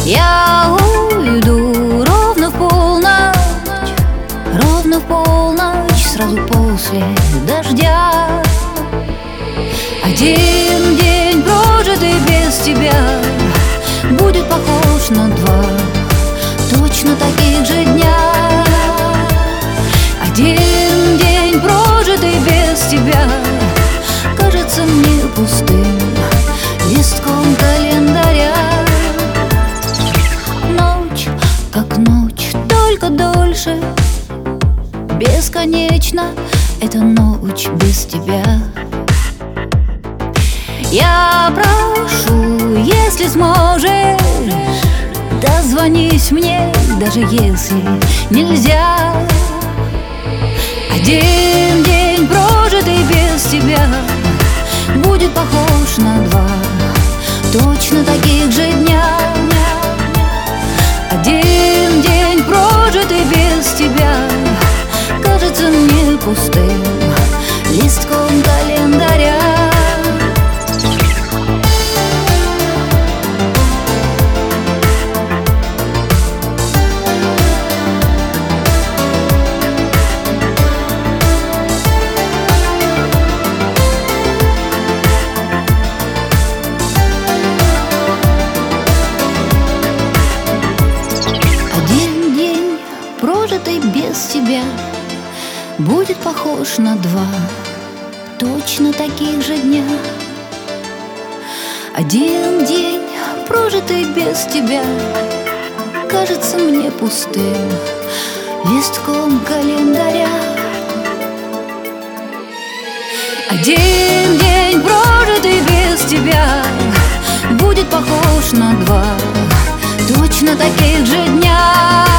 Я уйду ровно в полночь, сразу после дождя. Один день, прожитый без тебя, будет похож на два точно таких же дня. Один день, прожитый без тебя, кажется мне пустым листком календаря. Ночь, как ночь, только дольше. Бесконечно эта ночь без тебя. Я прошу, если сможешь, дозвонись мне, даже если нельзя. Один день, прожитый без тебя, будет похож на два точно таких же дня. Один день, прожитый без тебя, кажется мне пустым листком календаря. Прожитый без тебя будет похож на два точно таких же дня. Один день, прожитый без тебя, кажется мне пустым листком календаря. Один день, прожитый без тебя, будет похож на два точно таких же дня.